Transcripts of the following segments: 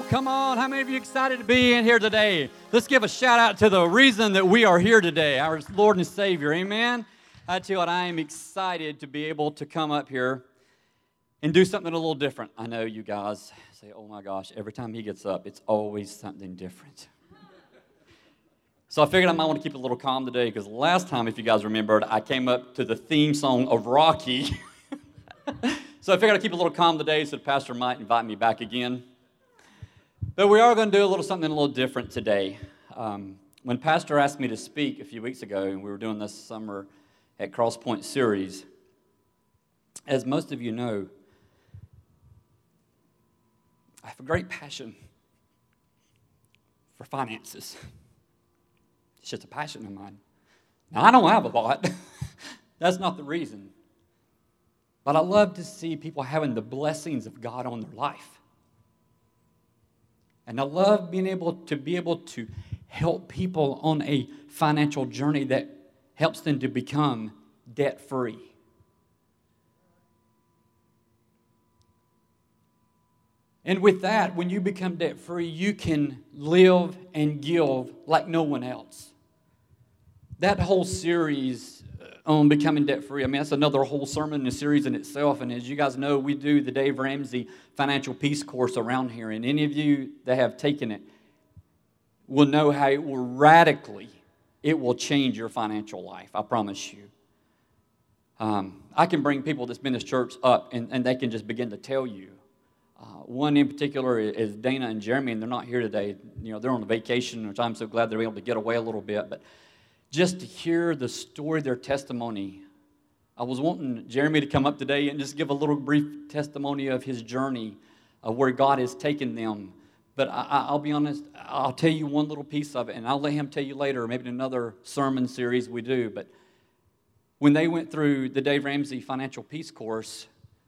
Come on, how many of you excited to be in here today? Let's give a shout out to the reason that we are here today, our Lord and Savior, amen? I tell you what, I am excited to be able to come up here and do something a little different. I know you guys say, oh my gosh, every time he gets up, it's always something different. So I figured I might want to keep it a little calm today because last time, if you guys remembered, I came up to the theme song of Rocky. So I figured I'd keep it a little calm today so the pastor might invite me back again. But we are going to do something a little different today. When Pastor asked me to speak a few weeks ago, and we were doing this summer at Crosspoint series, as most of you know, I have a great passion for finances. It's just a passion of mine. Now, I don't have a lot. That's not the reason. But I love to see people having the blessings of God on their life. And I love being able to help people on a financial journey that helps them to become debt-free. And with that, when you become debt-free, you can live and give like no one else. That whole series on becoming debt-free, I mean, that's another whole sermon in a series in itself. And as you guys know, we do the Dave Ramsey Financial Peace course around here. And any of you that have taken it will know how it will change your financial life. I promise you. I can bring people that's been in this church up, and they can just begin to tell you. One in particular is Dana and Jeremy, and they're not here today. You know, they're on a vacation, which I'm so glad they're able to get away a little bit. But just to hear the story, their testimony. I was wanting Jeremy to come up today and just give a little brief testimony of his journey, of where God has taken them. But I'll be honest, I'll tell you one little piece of it, and I'll let him tell you later, maybe in another sermon series we do. But when they went through the Dave Ramsey Financial Peace course,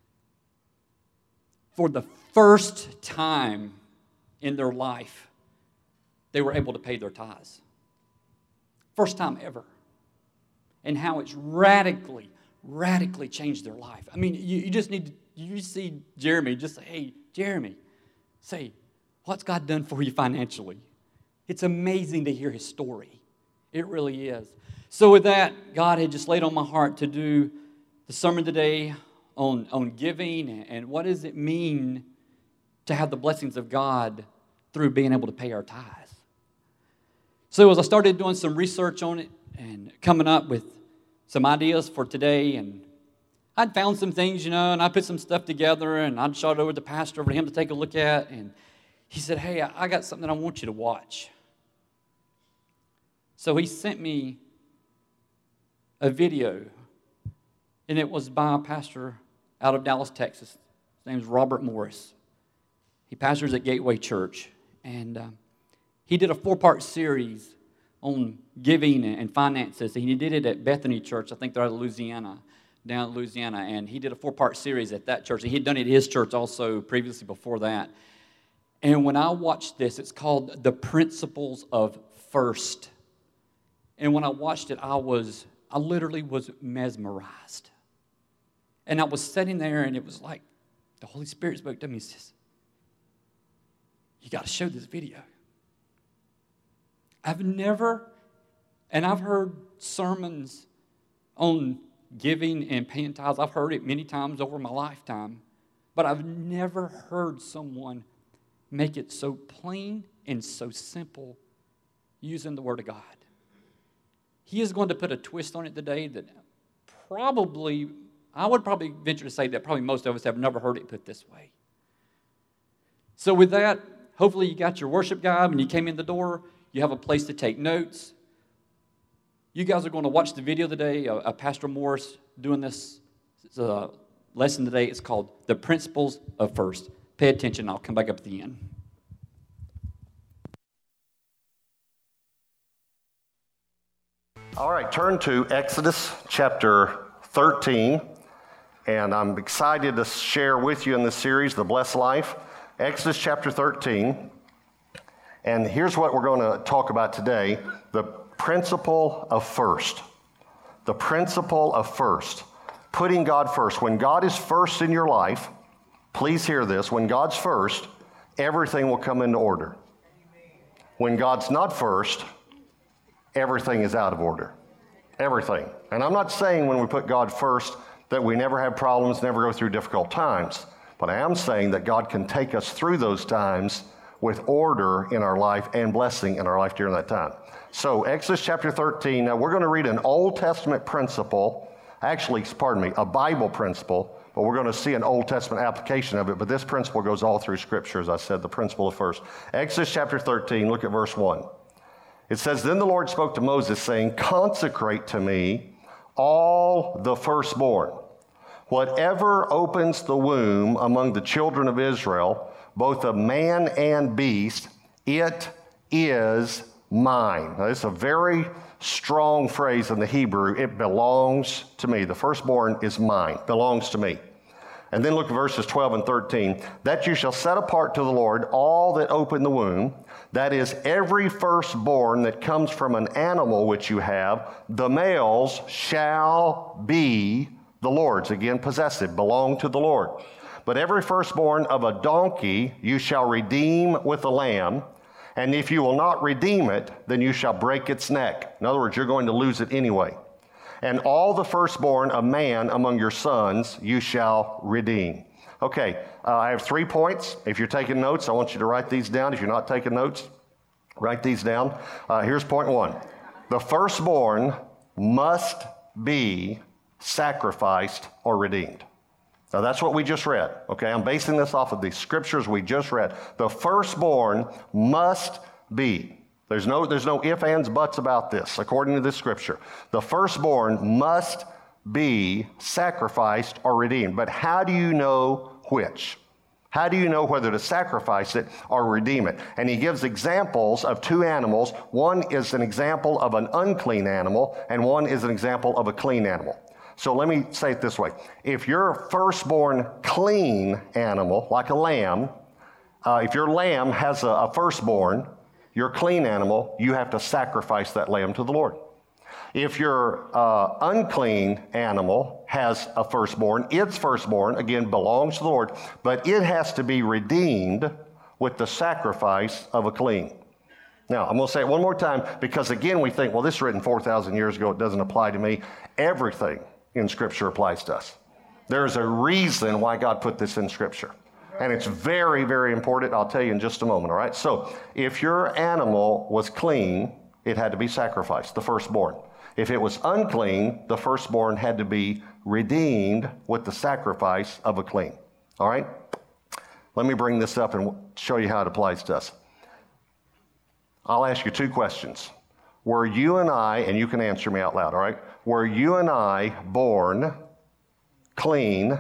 for the first time in their life, they were able to pay their tithes. First time ever. And how it's radically changed their life. I mean, you just need to, you see Jeremy, just say, hey, Jeremy, say, what's God done for you financially? It's amazing to hear his story. It really is. So with that, God had just laid on my heart to do the sermon today on giving and what does it mean to have the blessings of God through being able to pay our tithes. So as I started doing some research on it and coming up with some ideas for today, and I'd found some things, and I put some stuff together, and I'd shot it over to the pastor for him to take a look at, and he said, hey, I got something I want you to watch. So he sent me a video, and it was by a pastor out of Dallas, Texas. His name is Robert Morris. He pastors at Gateway Church, and he did a 4-part series on giving and finances. He did it at Bethany Church. I think they're out of Louisiana, down in Louisiana. And he did a 4-part series at that church. And he'd done it at his church also previously before that. And when I watched this, it's called The Principles of First. And when I watched it, I literally was mesmerized. And I was sitting there, and it was like the Holy Spirit spoke to me and says, you got to show this video. I've heard sermons on giving and paying tithes. I've heard it many times over my lifetime, but I've never heard someone make it so plain and so simple using the Word of God. He is going to put a twist on it today that I would probably venture to say that probably most of us have never heard it put this way. So with that, hopefully you got your worship guide when you came in the door. You have a place to take notes. You guys are going to watch the video today of Pastor Morris doing this lesson today. It's called The Principles of First. Pay attention. I'll come back up at the end. All right, turn to Exodus chapter 13. And I'm excited to share with you in this series, The Blessed Life. Exodus chapter 13. And here's what we're going to talk about today, the principle of first. The principle of first. Putting God first. When God is first in your life, please hear this, when God's first, everything will come into order. When God's not first, everything is out of order. Everything. And I'm not saying when we put God first that we never have problems, never go through difficult times. But I am saying that God can take us through those times with order in our life and blessing in our life during that time. So Exodus chapter 13, now we're going to read an Old Testament principle, a Bible principle, but we're going to see an Old Testament application of it. But this principle goes all through Scripture, as I said, the principle of first. Exodus chapter 13, look at verse 1. It says, Then the Lord spoke to Moses, saying, Consecrate to me all the firstborn. Whatever opens the womb among the children of Israel, both of man and beast, it is mine. Now, this is a very strong phrase in the Hebrew. It belongs to me. The firstborn is mine, belongs to me. And then look at verses 12 and 13. That you shall set apart to the Lord all that open the womb, that is, every firstborn that comes from an animal which you have, the males shall be the Lord's. Again, possessive, belong to the Lord. But every firstborn of a donkey you shall redeem with a lamb, and if you will not redeem it, then you shall break its neck. In other words, you're going to lose it anyway. And all the firstborn of man among your sons you shall redeem. Okay, I have 3 points. If you're taking notes, I want you to write these down. If you're not taking notes, write these down. Here's point 1. The firstborn must be sacrificed or redeemed. Now that's what we just read. Okay, I'm basing this off of the scriptures we just read. The firstborn must be. There's no ifs, ands, buts about this, according to this scripture. The firstborn must be sacrificed or redeemed. But how do you know which? How do you know whether to sacrifice it or redeem it? And he gives examples of 2 animals. One is an example of an unclean animal, and one is an example of a clean animal. So let me say it this way. If you're a firstborn clean animal, like a lamb, if your lamb has a firstborn, your clean animal, you have to sacrifice that lamb to the Lord. If your unclean animal has a firstborn, its firstborn, again, belongs to the Lord, but it has to be redeemed with the sacrifice of a clean. Now, I'm going to say it one more time because, again, we think, well, this is written 4,000 years ago. It doesn't apply to me. Everything in Scripture applies to us. There's a reason why God put this in Scripture. And it's very, very important. I'll tell you in just a moment, all right? So if your animal was clean, it had to be sacrificed, the firstborn. If it was unclean, the firstborn had to be redeemed with the sacrifice of a clean. All right? Let me bring this up and show you how it applies to us. I'll ask you 2 questions. Were you and I, and you can answer me out loud, all right? Were you and I born clean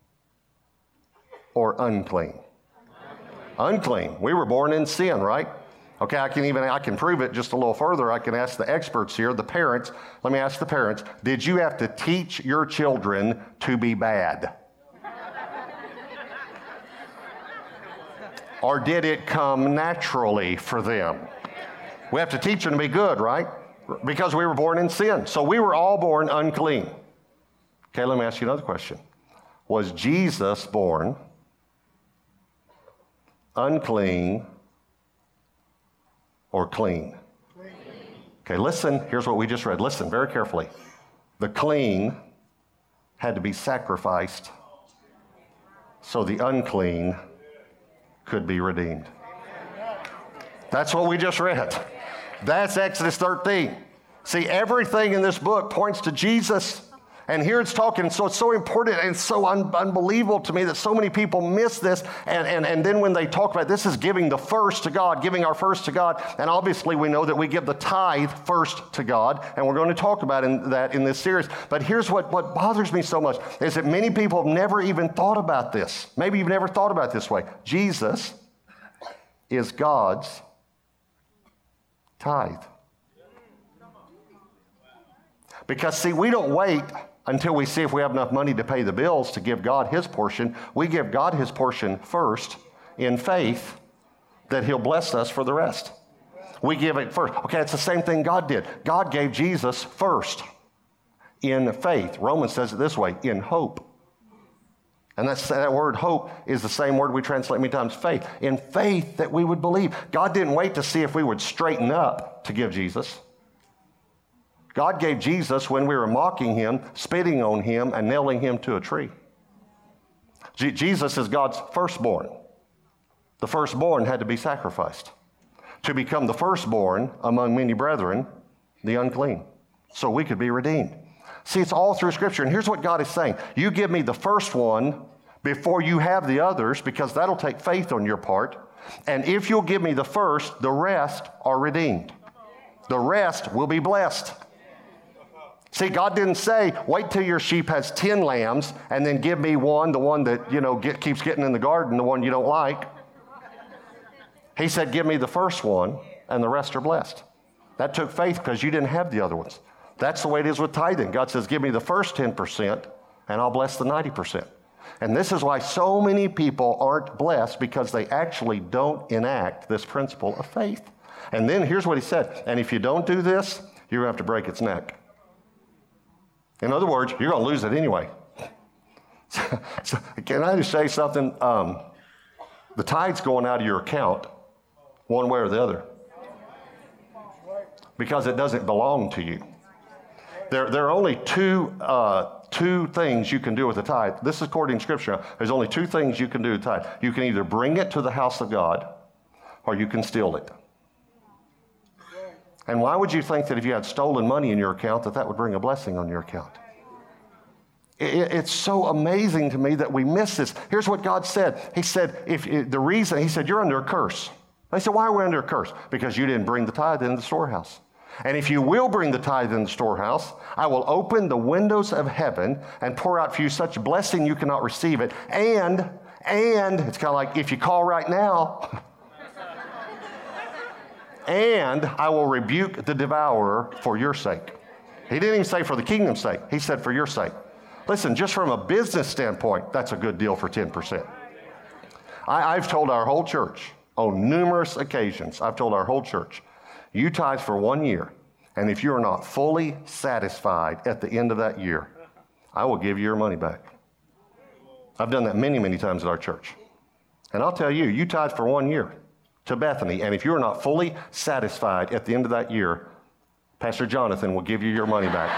or unclean? Unclean. We were born in sin, right? Okay, I can prove it just a little further. I can ask the experts here, the parents. Let me ask the parents, did you have to teach your children to be bad? Or did it come naturally for them? We have to teach them to be good, right? Because we were born in sin. So we were all born unclean. Okay, let me ask you another question. Was Jesus born unclean or clean? Okay, listen. Here's what we just read. Listen very carefully. The clean had to be sacrificed so the unclean could be redeemed. That's what we just read. That's Exodus 13. See, everything in this book points to Jesus. And here it's talking, so it's so important and so unbelievable to me that so many people miss this. And then when they talk about this is giving the first to God, giving our first to God. And obviously we know that we give the tithe first to God. And we're going to talk about that in this series. But here's what bothers me so much is that many people have never even thought about this. Maybe you've never thought about it this way. Jesus is God's tithe. Because, see, we don't wait until we see if we have enough money to pay the bills to give God his portion. We give God his portion first in faith that he'll bless us for the rest. We give it first. Okay, it's the same thing God did. God gave Jesus first in faith. Romans says it this way, in hope. And that word hope is the same word we translate many times faith. In faith that we would believe. God didn't wait to see if we would straighten up to give Jesus. God gave Jesus when we were mocking him, spitting on him, and nailing him to a tree. Jesus is God's firstborn. The firstborn had to be sacrificed to become the firstborn among many brethren, the unclean, so we could be redeemed. See, it's all through Scripture. And here's what God is saying. You give me the first one before you have the others, because that'll take faith on your part. And if you'll give me the first, the rest are redeemed. The rest will be blessed. See, God didn't say, wait till your sheep has 10 lambs and then give me one, the one that, keeps getting in the garden, the one you don't like. He said, give me the first one and the rest are blessed. That took faith because you didn't have the other ones. That's the way it is with tithing. God says, give me the first 10% and I'll bless the 90%. And this is why so many people aren't blessed, because they actually don't enact this principle of faith. And then here's what he said. And if you don't do this, you're going to have to break its neck. In other words, you're going to lose it anyway. So, can I just say something? The tide's going out of your account one way or the other, because it doesn't belong to you. There are only two things you can do with the tithe. This is according to Scripture. There's only two things you can do with the tithe. You can either bring it to the house of God, or you can steal it. And why would you think that if you had stolen money in your account that would bring a blessing on your account? It's so amazing to me that we miss this. Here's what God said. He said, you're under a curse. I said, why are we under a curse? Because you didn't bring the tithe into the storehouse. And if you will bring the tithe in the storehouse, I will open the windows of heaven and pour out for you such blessing you cannot receive it. And it's kind of like if you call right now, and I will rebuke the devourer for your sake. He didn't even say for the kingdom's sake. He said for your sake. Listen, just from a business standpoint, that's a good deal for 10%. I've told our whole church on numerous occasions, you tithe for 1 year, and if you are not fully satisfied at the end of that year, I will give you your money back. I've done that many, many times at our church. And I'll tell you, you tithe for 1 year to Bethany, and if you are not fully satisfied at the end of that year, Pastor Jonathan will give you your money back.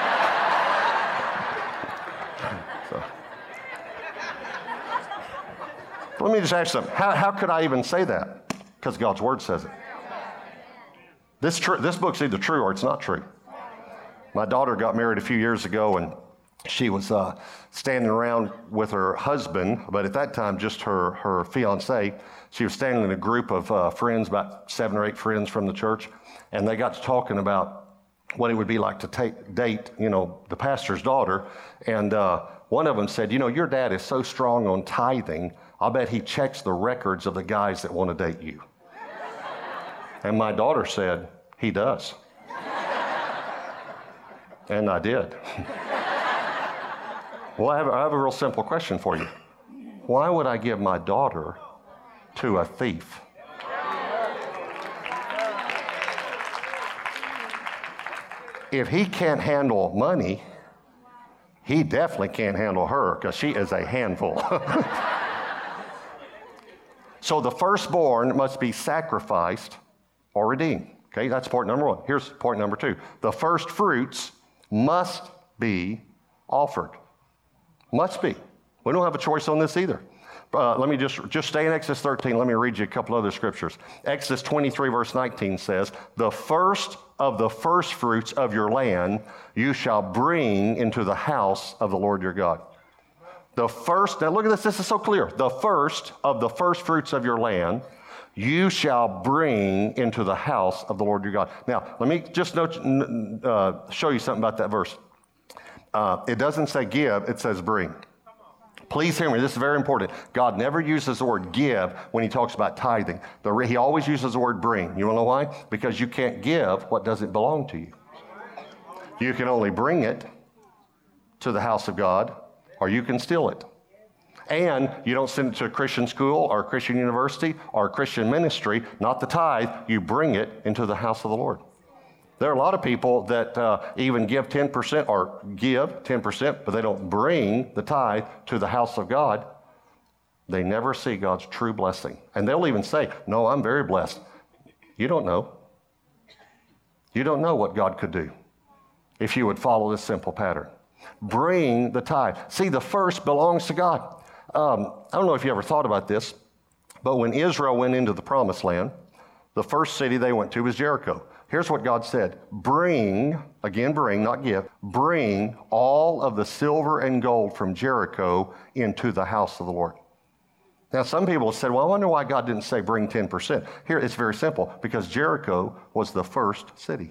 So, let me just ask you something. How could I even say that? Because God's Word says it. This book's either true or it's not true. My daughter got married a few years ago, and she was standing around with her husband, but at that time just her fiance. She was standing in a group of friends, about 7 or 8 friends from the church, and they got to talking about what it would be like to date, the pastor's daughter. And one of them said, your dad is so strong on tithing, I'll bet he checks the records of the guys that want to date you. And my daughter said, he does. And I did. Well, I have a real simple question for you. Why would I give my daughter to a thief? If he can't handle money, he definitely can't handle her, because she is a handful. So the firstborn must be sacrificed or redeemed. Okay, that's point number 1. Here's point number 2. The first fruits must be offered. Must be. We don't have a choice on this either. Let me just stay in Exodus 13. Let me read you a couple other scriptures. Exodus 23 verse 19 says, the first of the first fruits of your land you shall bring into the house of the Lord your God. The first, now look at this is so clear. The first of the first fruits of your land you shall bring into the house of the Lord your God. Now, let me just show you something about that verse. It doesn't say give, it says bring. Please hear me, this is very important. God never uses the word give when he talks about tithing. He always uses the word bring. You want to know why? Because you can't give what doesn't belong to you. You can only bring it to the house of God, or you can steal it. And you don't send it to a Christian school or a Christian university or a Christian ministry, not the tithe. You bring it into the house of the Lord. There are a lot of people that even give 10% or give 10%, but they don't bring the tithe to the house of God. They never see God's true blessing. And they'll even say, no, I'm very blessed. You don't know. You don't know what God could do if you would follow this simple pattern. Bring the tithe. See, the first belongs to God. I don't know if you ever thought about this, but when Israel went into the promised land, the first city they went to was Jericho. Here's what God said. Bring, again bring, not give, bring all of the silver and gold from Jericho into the house of the Lord. Now, some people have said, well, I wonder why God didn't say bring 10%. Here, it's very simple, because Jericho was the first city.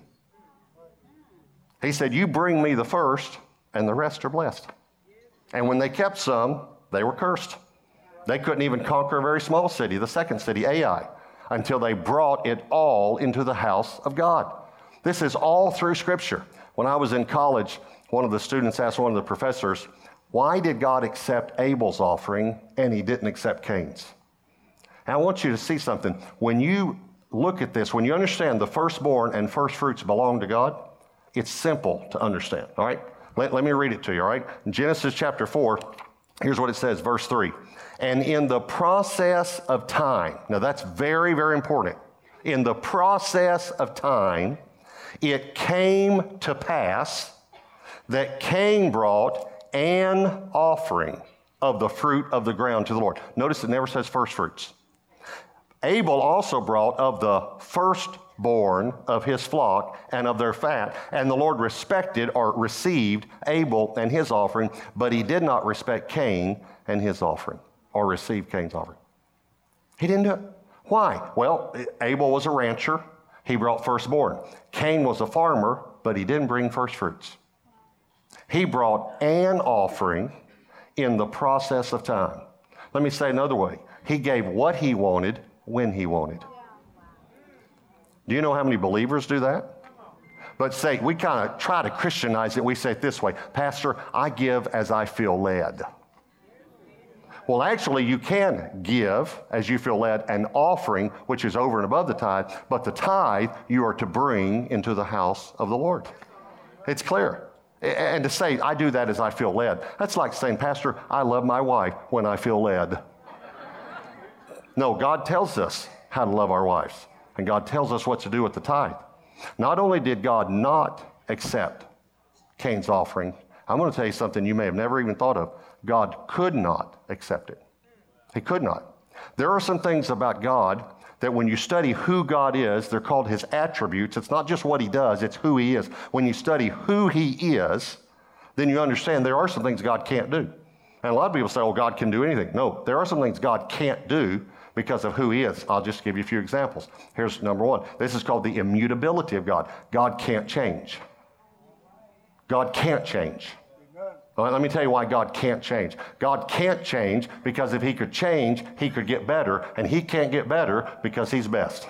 He said, you bring me the first, and the rest are blessed. And when they kept some, they were cursed. They couldn't even conquer a very small city, the second city, Ai, until they brought it all into the house of God. This is all through Scripture. When I was in college, one of the students asked one of the professors, why did God accept Abel's offering and he didn't accept Cain's? And I want you to see something. When you look at this, when you understand the firstborn and first fruits belong to God, it's simple to understand, all right? Let me read it to you, all right? In Genesis chapter 4, here's what it says, verse 3. And in the process of time, now that's very, very important. In the process of time, it came to pass that Cain brought an offering of the fruit of the ground to the Lord. Notice it never says first fruits. Abel also brought of the firstborn of his flock and of their fat, and the Lord respected or received Abel and his offering, but he did not respect Cain and his offering, or receive Cain's offering. He didn't do it. Why? Well, Abel was a rancher. He brought firstborn. Cain was a farmer, but he didn't bring first fruits. He brought an offering in the process of time. Let me say another way. He gave what he wanted when he wanted. Do you know how many believers do that? But say, we kind of try to Christianize it. We say it this way, Pastor, I give as I feel led. Well, actually, you can give as you feel led an offering, which is over and above the tithe, but the tithe you are to bring into the house of the Lord. It's clear. And to say, I do that as I feel led, that's like saying, Pastor, I love my wife when I feel led. No, God tells us how to love our wives, and God tells us what to do with the tithe. Not only did God not accept Cain's offering, I'm going to tell you something you may have never even thought of. God could not accept it. He could not. There are some things about God that when you study who God is, they're called his attributes. It's not just what he does, it's who he is. When you study who he is, then you understand there are some things God can't do. And a lot of people say, oh, God can do anything. No, there are some things God can't do because of who he is. I'll just give you a few examples. Here's number one. This is called the immutability of God. God can't change. God can't change. All right, let me tell you why God can't change. God can't change because if he could change, he could get better, and he can't get better because he's best.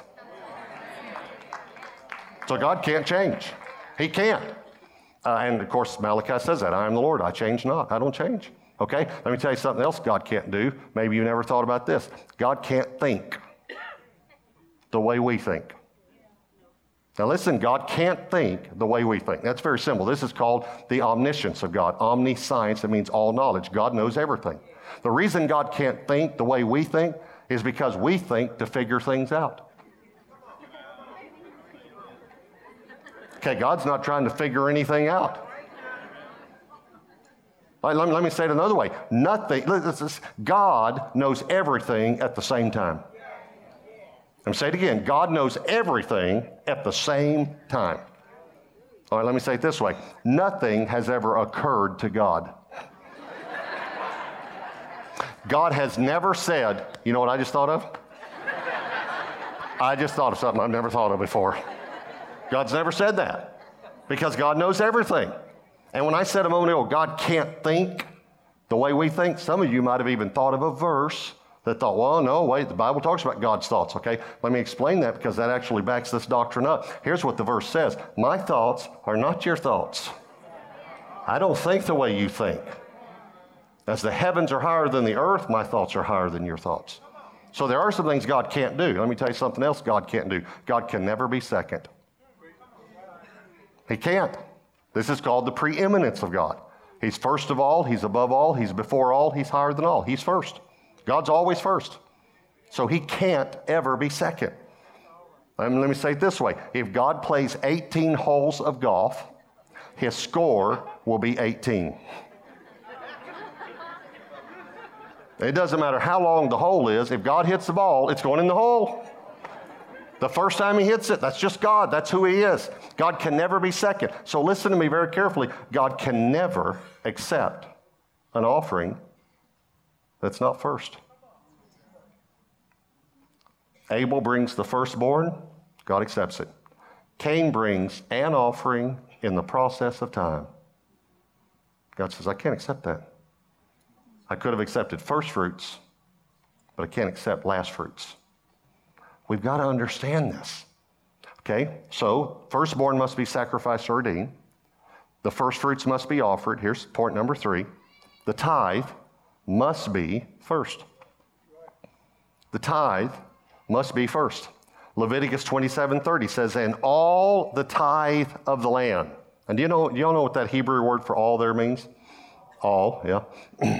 So God can't change. He can't. And of course, Malachi says that. I am the Lord. I change not. I don't change. Okay? Let me tell you something else God can't do. Maybe you never thought about this. God can't think the way we think. Now listen, God can't think the way we think. That's very simple. This is called the omniscience of God. Omniscience, it means all knowledge. God knows everything. The reason God can't think the way we think is because we think to figure things out. Okay, God's not trying to figure anything out. Let me say it another way. God knows everything at the same time. Let me say it again. God knows everything at the same time. All right, let me say it this way. Nothing has ever occurred to God. God has never said, you know what I just thought of? I just thought of something I've never thought of before. God's never said that because God knows everything. And when I said a moment ago, God can't think the way we think, some of you might have even thought of a verse that thought, well, no, wait, the Bible talks about God's thoughts, okay? Let me explain that because that actually backs this doctrine up. Here's what the verse says. My thoughts are not your thoughts. I don't think the way you think. As the heavens are higher than the earth, my thoughts are higher than your thoughts. So there are some things God can't do. Let me tell you something else God can't do. God can never be second. He can't. This is called the preeminence of God. He's first of all, he's above all, he's before all, he's higher than all. He's first. God's always first. So he can't ever be second. Let me say it this way. If God plays 18 holes of golf, his score will be 18. It doesn't matter how long the hole is. If God hits the ball, it's going in the hole. The first time he hits it, that's just God. That's who he is. God can never be second. So listen to me very carefully. God can never accept an offering that's not first. Abel brings the firstborn, God accepts it. Cain brings an offering in the process of time. God says, I can't accept that. I could have accepted first fruits, but I can't accept last fruits. We've got to understand this. Okay, so firstborn must be sacrificed or redeemed. The first fruits must be offered. Here's point number 3. The tithe must be first. The tithe must be first. Leviticus 27:30 says, and all the tithe of the land. And do you all know what that Hebrew word for all there means? All, yeah.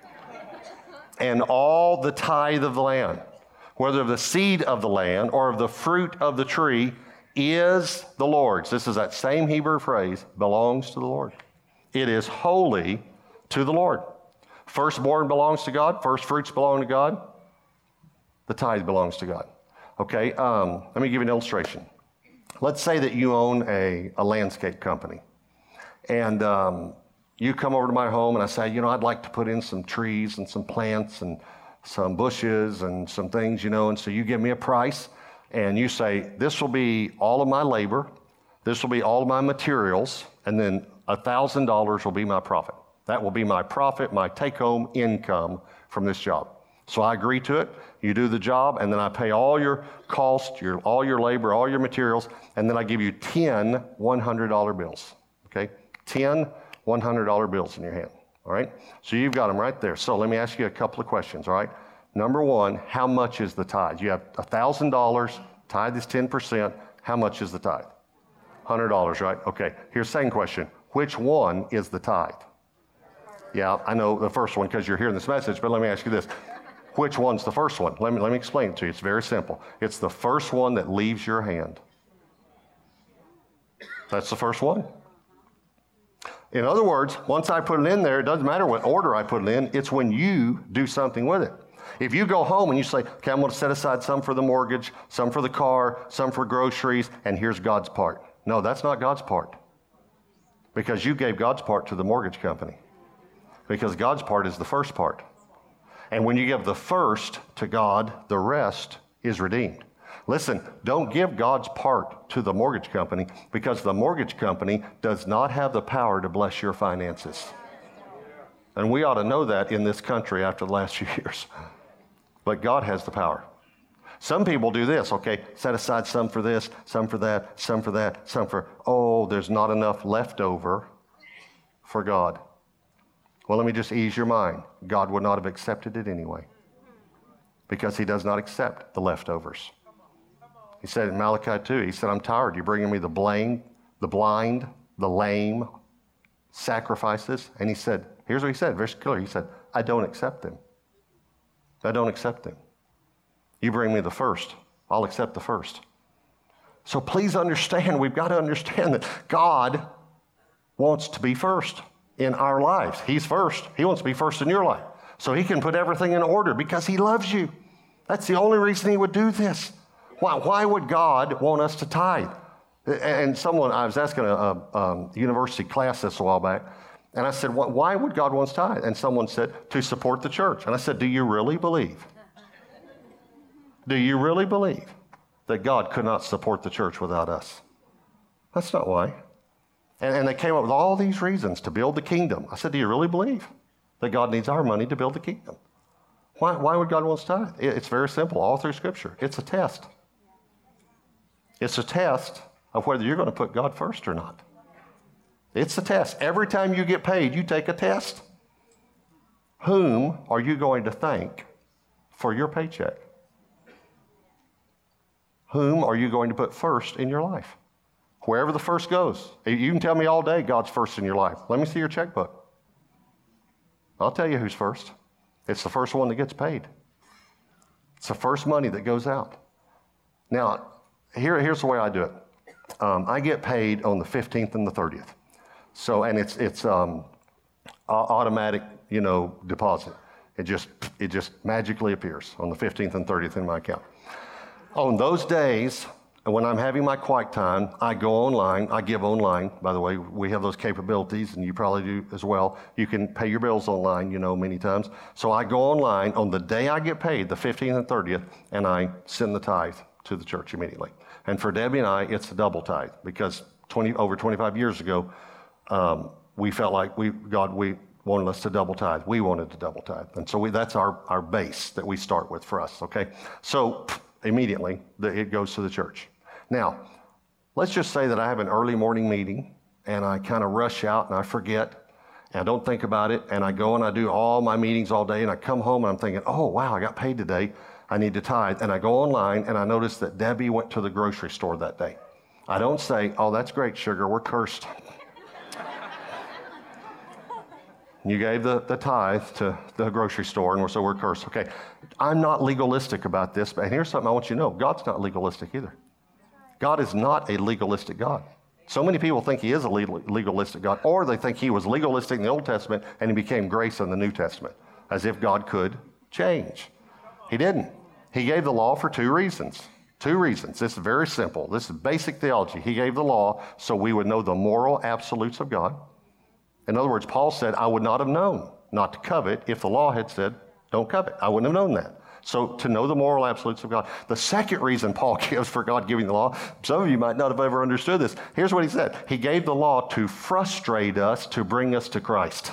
And all the tithe of the land, whether of the seed of the land or of the fruit of the tree, is the Lord's. This is that same Hebrew phrase, belongs to the Lord. It is holy to the Lord. Firstborn belongs to God. First fruits belong to God. The tithe belongs to God. Okay, let me give you an illustration. Let's say that you own a landscape company. And you come over to my home and I say, I'd like to put in some trees and some plants and some bushes and some things, and so you give me a price and you say, this will be all of my labor, this will be all of my materials, and then $1,000 will be my profit. That will be my profit, my take-home income from this job. So I agree to it, you do the job, and then I pay all your costs, all your labor, all your materials, and then I give you 10 $100 bills, okay? 10 $100 bills in your hand, all right? So you've got them right there. So let me ask you a couple of questions, all right? Number one, how much is the tithe? You have $1,000, tithe is 10%. How much is the tithe? $100, right? Okay, here's the second question. Which one is the tithe? Yeah, I know the first one because you're hearing this message, but let me ask you this. Which one's the first one? Let me explain it to you. It's very simple. It's the first one that leaves your hand. That's the first one. In other words, once I put it in there, it doesn't matter what order I put it in, it's when you do something with it. If you go home and you say, okay, I'm going to set aside some for the mortgage, some for the car, some for groceries, and here's God's part. No, that's not God's part. Because you gave God's part to the mortgage company. Because God's part is the first part. And when you give the first to God, the rest is redeemed. Listen, don't give God's part to the mortgage company because the mortgage company does not have the power to bless your finances. And we ought to know that in this country after the last few years. But God has the power. Some people do this, okay, set aside some for this, some for that, some for that, some for, there's not enough left over for God. Well, let me just ease your mind. God would not have accepted it anyway because he does not accept the leftovers. He said in Malachi 2, he said, I'm tired. You're bringing me the blind, the lame sacrifices. And he said, here's what he said, very clear. He said, I don't accept them. I don't accept them. You bring me the first. I'll accept the first. So please understand, we've got to understand that God wants to be first in our lives. He's first. He wants to be first in your life. So he can put everything in order because he loves you. That's the only reason he would do this. Why would God want us to tithe? And I was asking a university class this a while back, and I said, why would God want us to tithe? And someone said, to support the church. And I said, do you really believe? Do you really believe that God could not support the church without us? That's not why. And they came up with all these reasons to build the kingdom. I said, do you really believe that God needs our money to build the kingdom? Why would God want us to tithe? It's very simple, all through Scripture. It's a test. It's a test of whether you're going to put God first or not. It's a test. Every time you get paid, you take a test. Whom are you going to thank for your paycheck? Whom are you going to put first in your life? Wherever the first goes. You can tell me all day God's first in your life. Let me see your checkbook. I'll tell you who's first. It's the first one that gets paid. It's the first money that goes out. Now, here's the way I do it. I get paid on the 15th and the 30th. So, and it's automatic, deposit. It just magically appears on the 15th and 30th in my account. On those days, when I'm having my quiet time, I go online. I give online. By the way, we have those capabilities, and you probably do as well. You can pay your bills online, many times. So I go online on the day I get paid, the 15th and 30th, and I send the tithe to the church immediately. And for Debbie and I, it's a double tithe because over 25 years ago, we felt like God wanted us to double tithe. We wanted to double tithe. And so that's our base that we start with for us, okay? So immediately, it goes to the church. Now, let's just say that I have an early morning meeting, and I kind of rush out, and I forget, and I don't think about it, and I go and I do all my meetings all day, and I come home, and I'm thinking, oh, wow, I got paid today. I need to tithe. And I go online, and I notice that Debbie went to the grocery store that day. I don't say, oh, that's great, sugar, we're cursed. You gave the tithe to the grocery store, and so we're cursed. Okay, I'm not legalistic about this, but here's something I want you to know. God's not legalistic either. God is not a legalistic God. So many people think he is a legalistic God, or they think he was legalistic in the Old Testament and he became grace in the New Testament, as if God could change. He didn't. He gave the law for two reasons. Two reasons. This is very simple. This is basic theology. He gave the law so we would know the moral absolutes of God. In other words, Paul said, I would not have known not to covet if the law had said, don't covet. I wouldn't have known that. So to know the moral absolutes of God. The second reason Paul gives for God giving the law, some of you might not have ever understood this. Here's what he said. He gave the law to frustrate us, to bring us to Christ.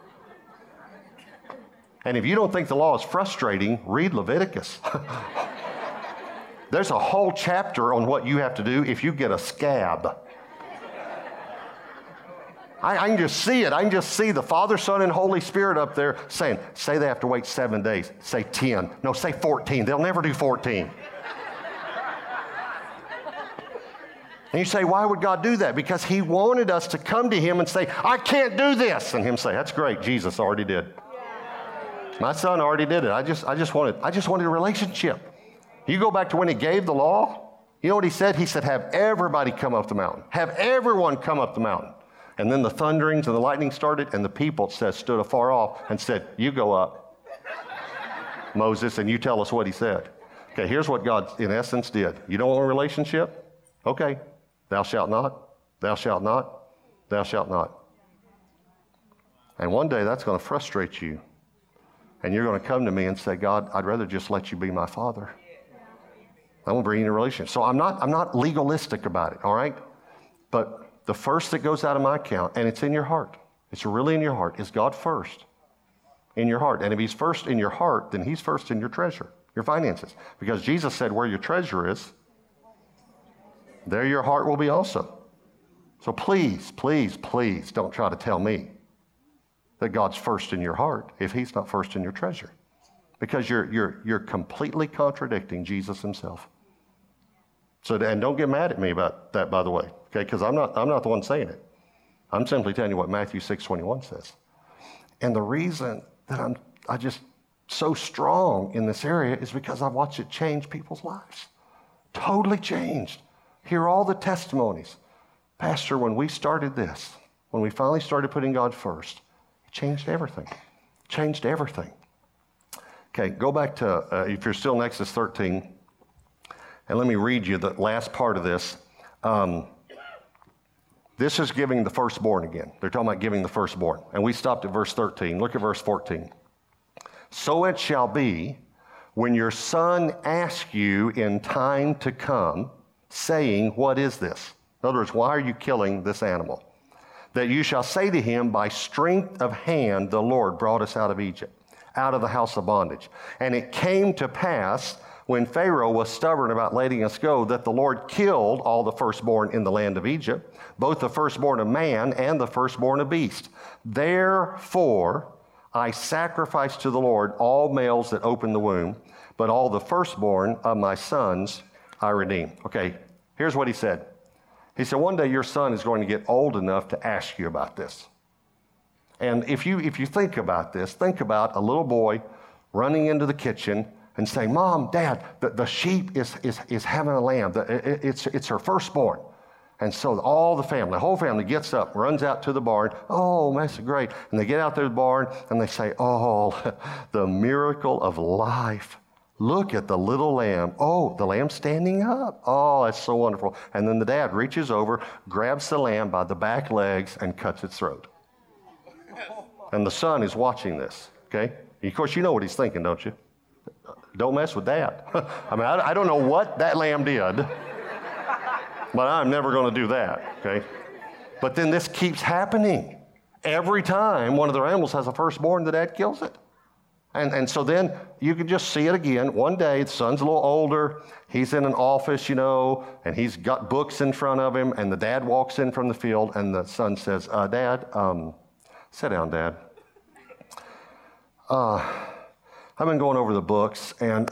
And if you don't think the law is frustrating, read Leviticus. There's a whole chapter on what you have to do if you get a scab. I can just see it. I can just see the Father, Son, and Holy Spirit up there saying, say they have to wait 7 days. Say 10. No, say 14. They'll never do 14. And you say, why would God do that? Because he wanted us to come to him and say, I can't do this. And him say, that's great. Jesus already did. My son already did it. I just wanted a relationship. You go back to when he gave the law, you know what he said? He said, have everybody come up the mountain. Have everyone come up the mountain. And then the thunderings and the lightning started, and the people, it says, stood afar off and said, you go up, Moses, and you tell us what he said. Okay, here's what God, in essence, did. You don't want a relationship? Okay. Thou shalt not, thou shalt not, thou shalt not. And one day that's going to frustrate you. And you're going to come to me and say, God, I'd rather just let you be my father. I'm going to bring you in a relationship. So I'm not legalistic about it, all right? But the first that goes out of my account, and it's in your heart, it's really in your heart, is God first in your heart. And if he's first in your heart, then he's first in your treasure, your finances. Because Jesus said, where your treasure is, there your heart will be also. So please, please, please don't try to tell me that God's first in your heart if he's not first in your treasure. Because you're completely contradicting Jesus himself. So, and don't get mad at me about that, by the way, okay? Because I'm not the one saying it. I'm simply telling you what Matthew 6:21 says. And the reason that I just so strong in this area is because I've watched it change people's lives. Totally changed. Hear all the testimonies. Pastor, when we started this, when we finally started putting God first, it changed everything. Changed everything. Okay, go back to, if you're still in Exodus 13, and let me read you the last part of this. This is giving the firstborn again. They're talking about giving the firstborn. And we stopped at verse 13. Look at verse 14. So it shall be when your son asks you in time to come, saying, what is this? In other words, why are you killing this animal? That you shall say to him, by strength of hand the Lord brought us out of Egypt, out of the house of bondage. And it came to pass, when Pharaoh was stubborn about letting us go, that the Lord killed all the firstborn in the land of Egypt, both the firstborn of man and the firstborn of beast. Therefore, I sacrifice to the Lord all males that open the womb, but all the firstborn of my sons I redeem. Okay, here's what he said. He said, one day your son is going to get old enough to ask you about this. And if you think about this, think about a little boy running into the kitchen and saying, Mom, Dad, the sheep is having a lamb. It's her firstborn. And so all the family, the whole family gets up, runs out to the barn. Oh, that's great. And they get out there to the barn and they say, oh, the miracle of life. Look at the little lamb. Oh, the lamb's standing up. Oh, that's so wonderful. And then the dad reaches over, grabs the lamb by the back legs and cuts its throat. And the son is watching this, okay? Of course, you know what he's thinking, don't you? Don't mess with Dad. I mean, I don't know what that lamb did. But I'm never going to do that, okay? But then this keeps happening. Every time one of their animals has a firstborn, the dad kills it. And so then you can just see it again. One day, the son's a little older. He's in an office, and he's got books in front of him. And the dad walks in from the field, and the son says, Dad, sit down, Dad. I've been going over the books, and...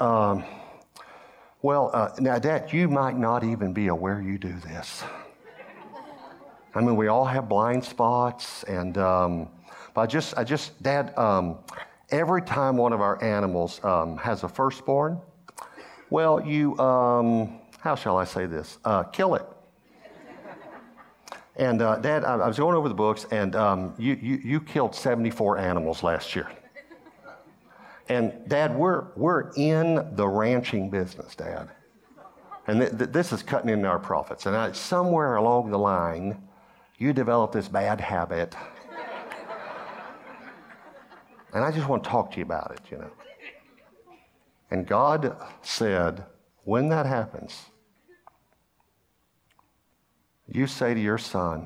now, Dad, you might not even be aware you do this. I mean, we all have blind spots, and but Dad, every time one of our animals has a firstborn, well, you, how shall I say this? Kill it. And Dad, I was going over the books, and you killed 74 animals last year. And Dad, we're in the ranching business, Dad. And this is cutting into our profits. And somewhere along the line, you develop this bad habit. And I just want to talk to you about it, And God said, when that happens, you say to your son,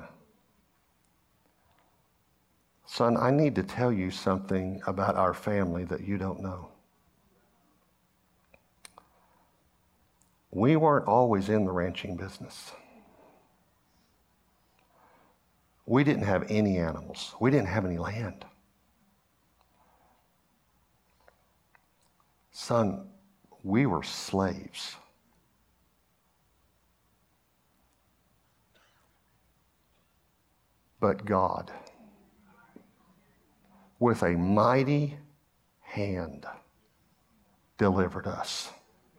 Son, I need to tell you something about our family that you don't know. We weren't always in the ranching business. We didn't have any animals. We didn't have any land. Son, we were slaves. But God, with a mighty hand, delivered us.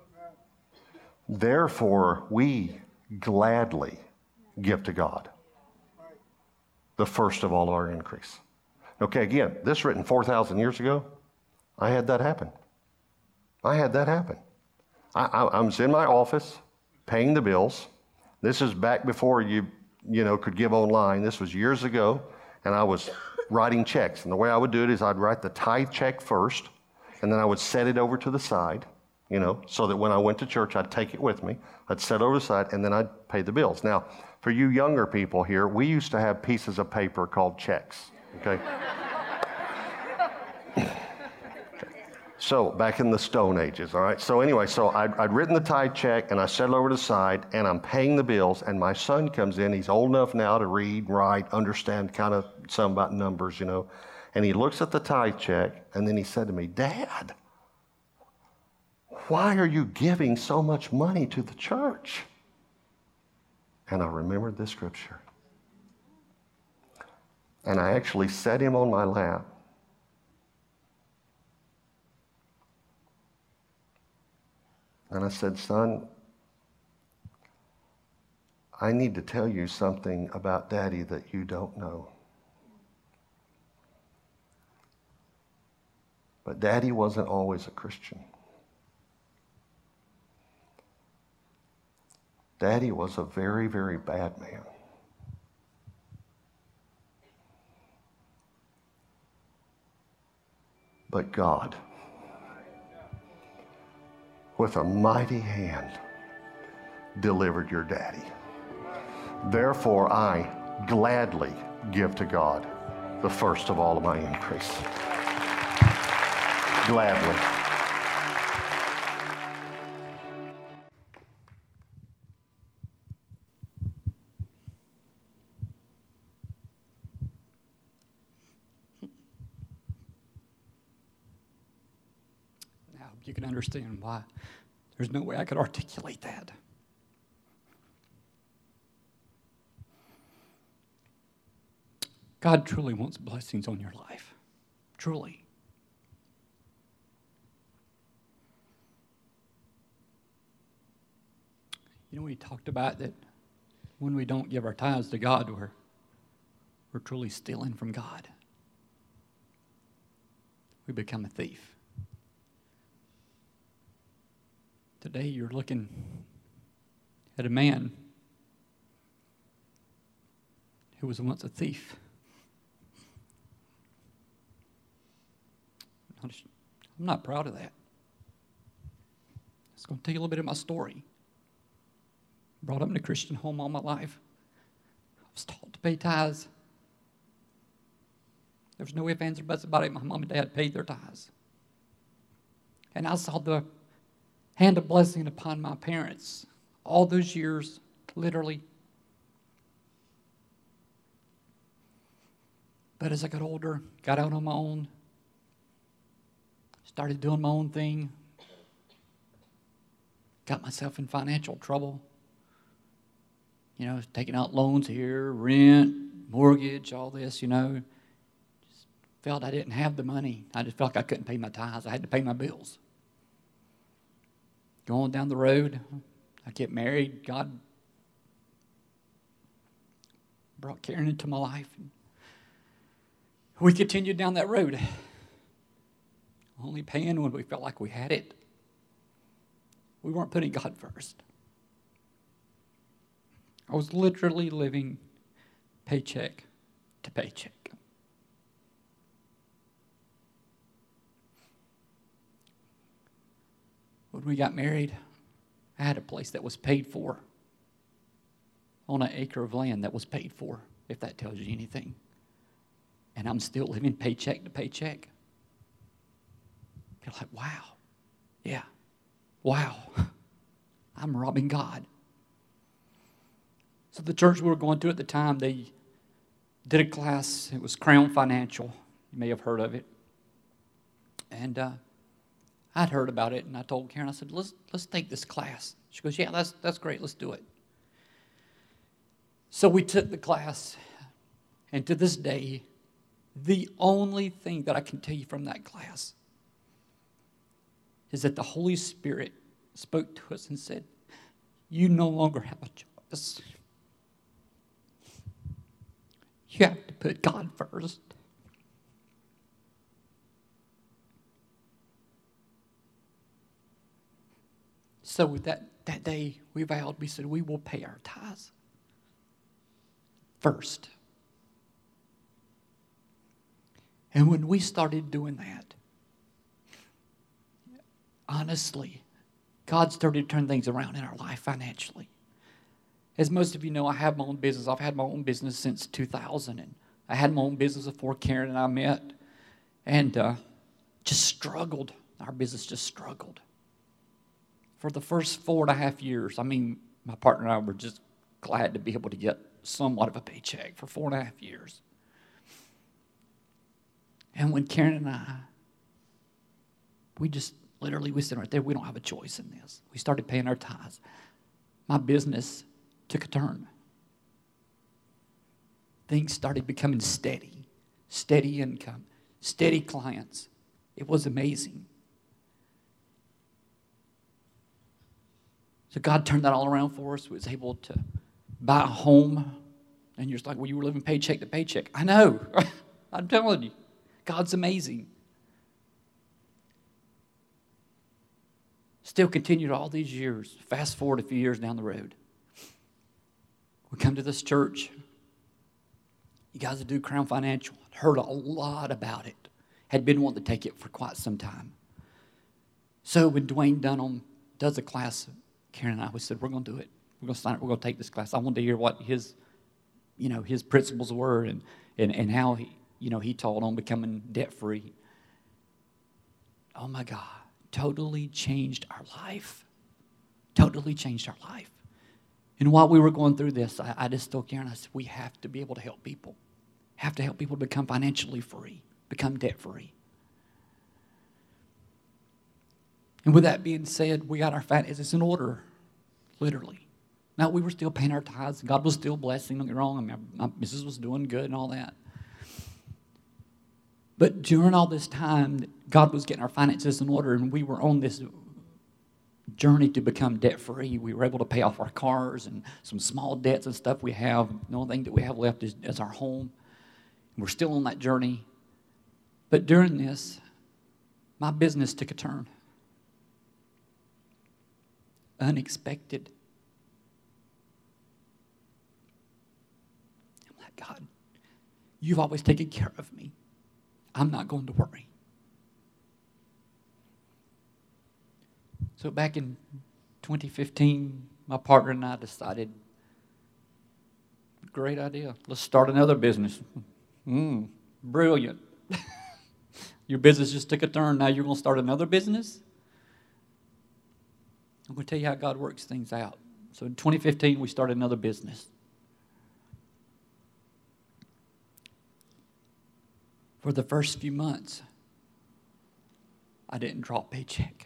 Therefore, we gladly give to God the first of all our increase. Okay, again, this written 4,000 years ago, I had that happen. I was in my office paying the bills. This is back before you could give online. This was years ago, and I was writing checks. And the way I would do it is I'd write the tithe check first, and then I would set it over to the side, so that when I went to church, I'd take it with me. I'd set it over to the side, and then I'd pay the bills. Now, for you younger people here, we used to have pieces of paper called checks, okay? So, back in the Stone Ages, all right? So anyway, I'd written the tithe check, and I set it over to the side, and I'm paying the bills, and my son comes in. He's old enough now to read, write, understand kind of some about numbers, And he looks at the tithe check, and then he said to me, Dad, why are you giving so much money to the church? And I remembered this scripture. And I actually set him on my lap. And I said, Son, I need to tell you something about Daddy that you don't know. But Daddy wasn't always a Christian. Daddy was a very, very bad man. But God, with a mighty hand, delivered your daddy. Therefore, I gladly give to God the first of all of my increase. Gladly. Now you can understand why there's no way I could articulate that. God truly wants blessings on your life. Truly. You know, we talked about that when we don't give our tithes to God, we're truly stealing from God. We become a thief. Today you're looking at a man who was once a thief. I'm not proud of that. I'm just going to tell you a little bit of my story. Brought up in a Christian home all my life. I was taught to pay tithes. There's no ifs, ands, or buts about it. My mom and dad paid their tithes. And I saw the hand of blessing upon my parents all those years, literally. But as I got older, got out on my own, started doing my own thing, got myself in financial trouble. You know, taking out loans here, rent, mortgage, all this, you know. Just felt I didn't have the money. I just felt like I couldn't pay my tithes. I had to pay my bills. Going down the road, I get married. God brought Karen into my life. We continued down that road, only paying when we felt like we had it. We weren't putting God first. I was literally living paycheck to paycheck. When we got married, I had a place that was paid for on an acre of land that was paid for, if that tells you anything. And I'm still living paycheck to paycheck. You're like, wow. Yeah. Wow. I'm robbing God. So the church we were going to at the time, they did a class. It was Crown Financial. You may have heard of it. And I'd heard about it, and I told Karen, I said, let's take this class. She goes, yeah, that's great. Let's do it. So we took the class, and to this day, the only thing that I can tell you from that class is that the Holy Spirit spoke to us and said, you no longer have a choice. You have to put God first. So with that day, we vowed, we said, we will pay our tithes first. And when we started doing that, honestly, God started to turn things around in our life financially. As most of you know, I have my own business. I've had my own business since 2000. And I had my own business before Karen and I met. And just struggled. Our business just struggled. For the first 4.5 years, I mean, my partner and I were just glad to be able to get somewhat of a paycheck for 4.5 years. And when Karen and I, we said right there, we don't have a choice in this. We started paying our tithes. My business took a turn. Things started becoming steady income, steady clients. It was amazing. So God turned that all around for us. We was able to buy a home. And you're just like, well, you were living paycheck to paycheck. I know. I'm telling you. God's amazing. Still continued all these years. Fast forward a few years down the road. We come to this church. You guys that do Crown Financial. I'd heard a lot about it. Had been wanting to take it for quite some time. So when Dwayne Dunham does a class, Karen and I, we said, we're going to do it. We're going to sign it. We're going to take this class. I wanted to hear what his principles were and how he taught on becoming debt-free. Oh, my God. Totally changed our life. Totally changed our life. And while we were going through this, I just told Karen, I said, we have to be able to help people. Have to help people become financially free, become debt-free. And with that being said, we got our finances in order, literally. Now, we were still paying our tithes. God was still blessing, don't get me wrong. I mean, my business was doing good and all that. But during all this time, God was getting our finances in order, and we were on this journey to become debt-free. We were able to pay off our cars and some small debts and stuff we have. The only thing that we have left is our home. We're still on that journey. But during this, my business took a turn. Unexpected. I'm like, God, you've always taken care of me. I'm not going to worry. So back in 2015, my partner and I decided, great idea. Let's start another business. Brilliant. Your business just took a turn. Now you're going to start another business? I'm going to tell you how God works things out. So in 2015, we started another business. For the first few months, I didn't draw a paycheck.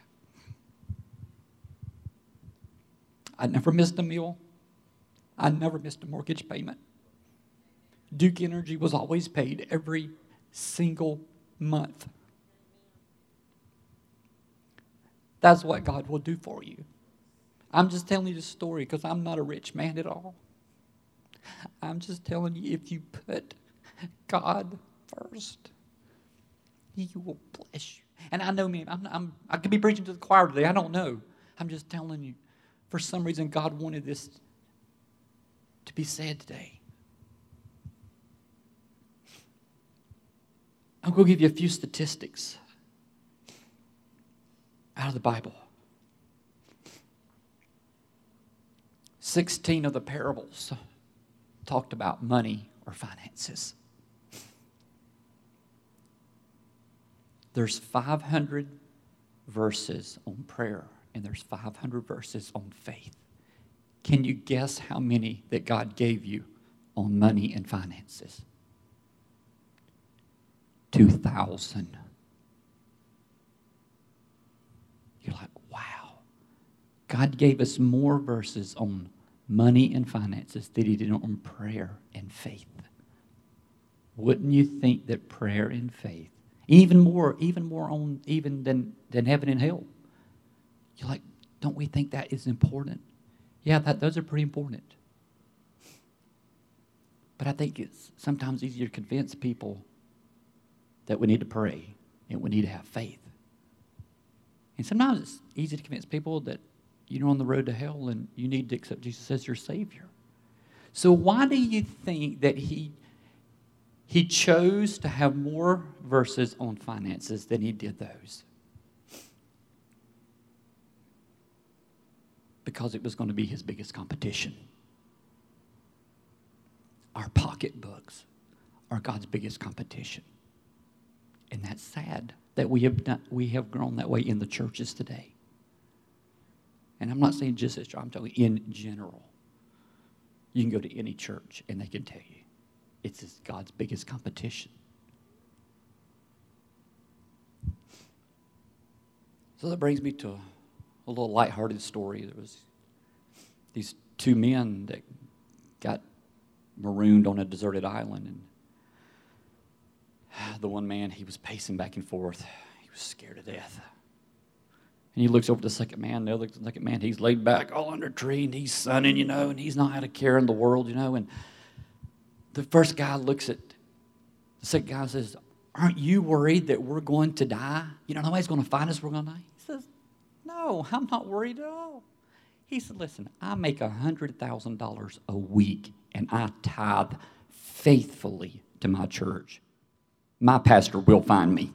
I never missed a meal. I never missed a mortgage payment. Duke Energy was always paid every single month. That's what God will do for you. I'm just telling you this story because I'm not a rich man at all. I'm just telling you, if you put God first, He will bless you. And I know, man, I could be preaching to the choir today. I don't know. I'm just telling you. For some reason, God wanted this to be said today. I'm going to give you a few statistics out of the Bible. 16 of the parables talked about money or finances. There's 500 verses on prayer, and there's 500 verses on faith. Can you guess how many that God gave you on money and finances? 2,000. You're like, wow. God gave us more verses on money and finances than He did on prayer and faith. Wouldn't you think that prayer and faith, even more on than heaven and hell? You're like, don't we think that is important? Yeah, those are pretty important. But I think it's sometimes easier to convince people that we need to pray and we need to have faith. And sometimes it's easy to convince people that you're on the road to hell and you need to accept Jesus as your Savior. So why do you think that He chose to have more verses on finances than He did those? Because it was going to be His biggest competition. Our pocketbooks are God's biggest competition. And that's sad that we have grown that way in the churches today. And I'm not saying just this church, I'm talking in general. You can go to any church and they can tell you it's God's biggest competition. So that brings me to a little lighthearted story. There was these two men that got marooned on a deserted island, and the one man, he was pacing back and forth. He was scared to death. And he looks over to the second man. The second man, he's laid back all under a tree, and he's sunning, and he's not had a care in the world, And the first guy looks at the second guy and says, "Aren't you worried that we're going to die? Nobody's going to find us, we're going to die?" He says, "No, I'm not worried at all." He said, "Listen, I make $100,000 a week, and I tithe faithfully to my church. My pastor will find me."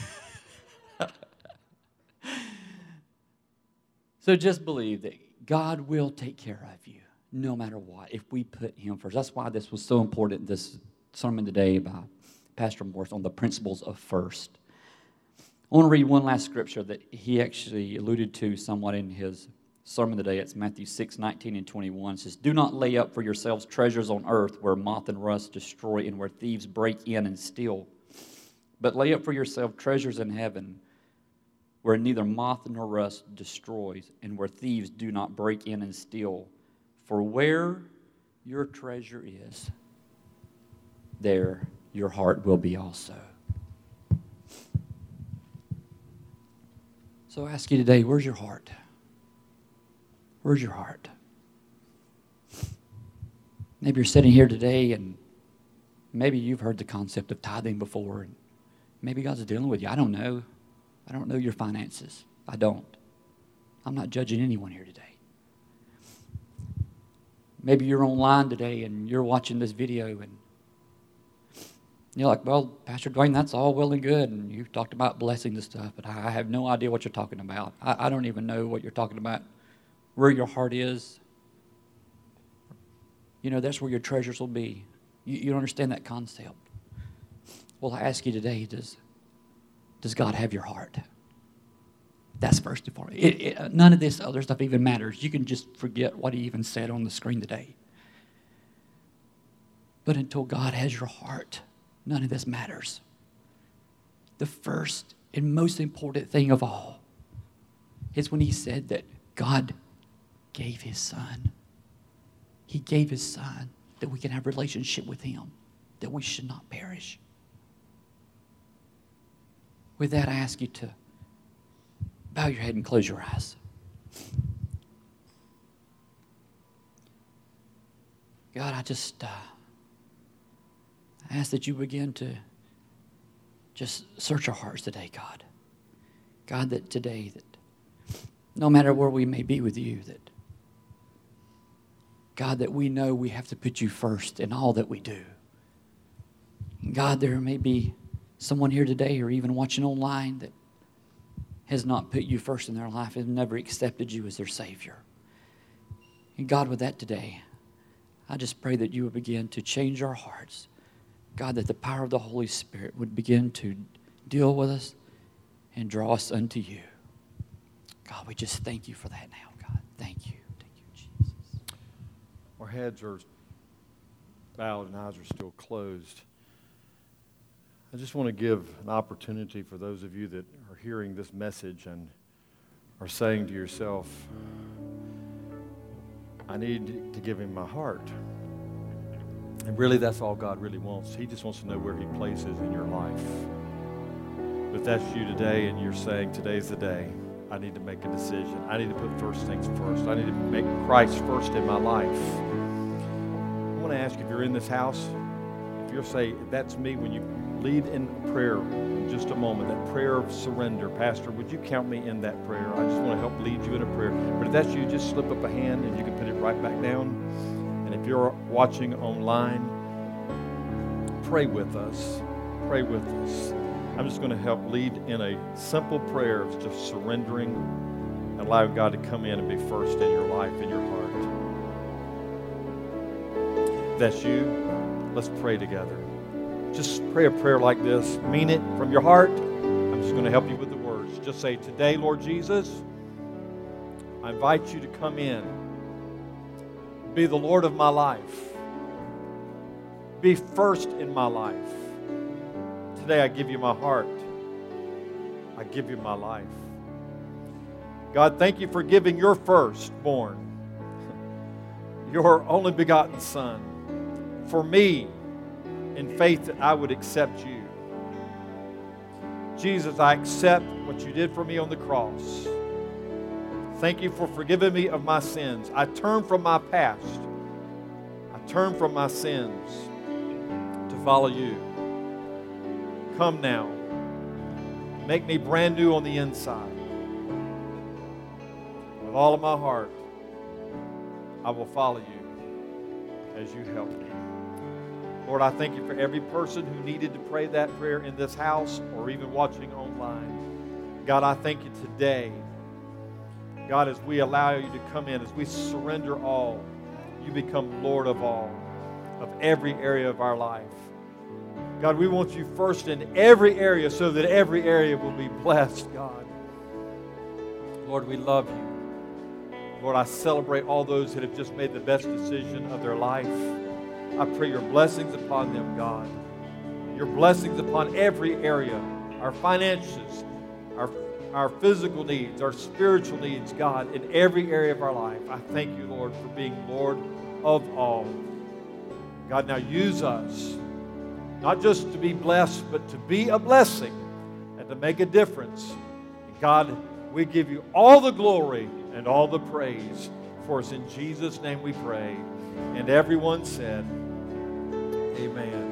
So just believe that God will take care of you no matter what if we put Him first. That's why this was so important, this sermon today by Pastor Morris on the principles of first. I want to read one last scripture that he actually alluded to somewhat in his sermon today. It's Matthew 6:19 and 21. It says, "Do not lay up for yourselves treasures on earth where moth and rust destroy and where thieves break in and steal. But lay up for yourself treasures in heaven where neither moth nor rust destroys and where thieves do not break in and steal. For where your treasure is, there your heart will be also." So I ask you today, where's your heart? Where's your heart? Maybe you're sitting here today and maybe you've heard the concept of tithing before. And maybe God's dealing with you. I don't know. I don't know your finances. I don't. I'm not judging anyone here today. Maybe you're online today and you're watching this video and you're like, well, Pastor Dwayne, that's all well and good. And you've talked about blessing and stuff, but I have no idea what you're talking about. I don't even know what you're talking about, where your heart is. You know, that's where your treasures will be. You don't understand that concept. Well, I ask you today, does God have your heart? That's first and foremost. None of this other stuff even matters. You can just forget what he even said on the screen today. But until God has your heart, none of this matters. The first and most important thing of all is when he said that God gave his son. He gave his son that we can have a relationship with him, that we should not perish. With that, I ask you to bow your head and close your eyes. God, I just ask that you begin to just search our hearts today, God. God, that today, that no matter where we may be with you, that God, that we know we have to put you first in all that we do. God, there may be someone here today or even watching online that has not put you first in their life, has never accepted you as their Savior. And God, with that today, I just pray that you would begin to change our hearts. God, that the power of the Holy Spirit would begin to deal with us and draw us unto you. God, we just thank you for that now, God. Thank you. Thank you, Jesus. Our heads are bowed and eyes are still closed. I just want to give an opportunity for those of you that are hearing this message and are saying to yourself, I need to give him my heart. And really, that's all God really wants. He just wants to know where he places in your life. But if that's you today and you're saying, today's the day, I need to make a decision. I need to put first things first. I need to make Christ first in my life. I want to ask you, if you're in this house, if you're saying, that's me, when you lead in prayer in just a moment, that prayer of surrender. Pastor, would you count me in that prayer? I just want to help lead you in a prayer. But if that's you, just slip up a hand and you can put it right back down. And if you're watching online, pray with us. Pray with us. I'm just going to help lead in a simple prayer of just surrendering and allowing God to come in and be first in your life, in your heart. If that's you, let's pray together. Just pray a prayer like this. Mean it from your heart. I'm just going to help you with the words. Just say, today, Lord Jesus, I invite you to come in. Be the Lord of my life. Be first in my life. Today I give you my heart. I give you my life. God, thank you for giving your firstborn, your only begotten Son, for me, in faith that I would accept you. Jesus, I accept what you did for me on the cross. Thank you for forgiving me of my sins. I turn from my past. I turn from my sins to follow you. Come now. Make me brand new on the inside. With all of my heart, I will follow you as you help me. Lord, I thank you for every person who needed to pray that prayer in this house or even watching online. God, I thank you today. God, as we allow you to come in, as we surrender all, you become Lord of all, of every area of our life. God, we want you first in every area so that every area will be blessed, God. Lord, we love you. Lord, I celebrate all those that have just made the best decision of their life. I pray your blessings upon them, God. Your blessings upon every area, our finances, our physical needs, our spiritual needs, God, in every area of our life. I thank you, Lord, for being Lord of all. God, now use us, not just to be blessed, but to be a blessing and to make a difference. And God, we give you all the glory and all the praise for us. In Jesus' name we pray. And everyone said, amen.